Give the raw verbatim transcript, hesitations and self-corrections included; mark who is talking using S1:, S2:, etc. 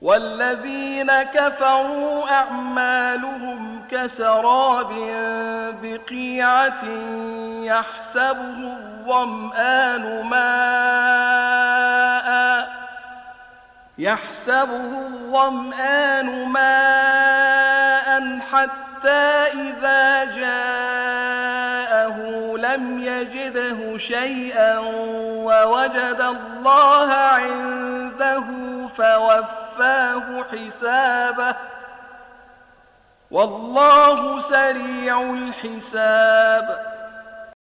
S1: والذين كفروا أعمالهم كسراب بقيعة يحسبه الظمآن ماء يحسبه الظمآن ماء حتى إذا جاءه لم يجده شيئا ووجد الله عنده فوفاه حسابه والله سريع الحساب